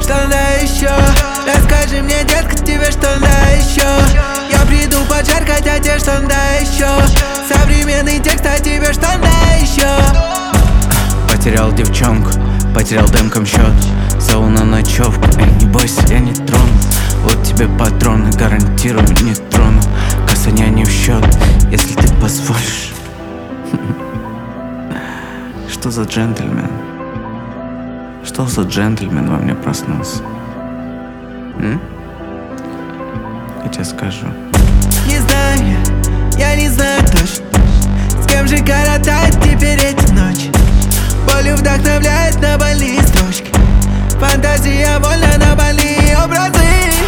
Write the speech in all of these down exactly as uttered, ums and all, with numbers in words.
Что надо еще? Расскажи мне, детка, тебе что надо еще? Я приду поджаркать, а тебе что надо еще? Современный текст, а тебе что надо еще? Потерял девчонку, потерял демком счет. Зову на ночевку, эй, не бойся, я не трону. Вот тебе патроны, гарантирую, не трону. Касания не в счет, если ты позволишь. Что за джентльмен? Что за джентльмен во мне проснулся? М? Я тебе скажу. Не знаю, я не знаю точно, с кем же коротать теперь эти ночи. Болью вдохновляет на больные строчки. Фантазия вольна на больные образы.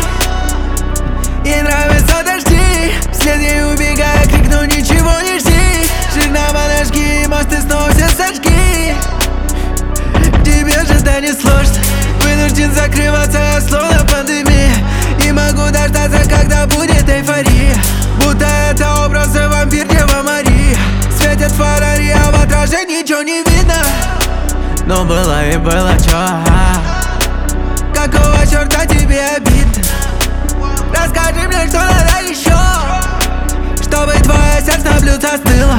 Ей нравятся дожди, вслед ей убегая, крикну: ничего не жди. Жирно подожги, мосты снова все сожги. Тебе же да не сложно, вынужден закрываться, словно пандемия. Не могу дождаться, когда будет эйфория. Будто это образы вампир, Дева Мария. Светят фонари, а в отражении ничего не видно. Но было и было чё? Какого черта тебе обидно? Расскажи мне, что надо еще, чтобы твое сердце на блюдце остыло.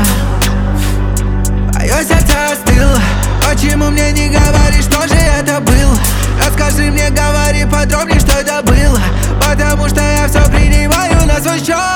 Твое сердце остыло. Почему мне не говоришь, что же это было? Расскажи мне, говори подробнее, что это было. Потому что я все принимаю на свой счет.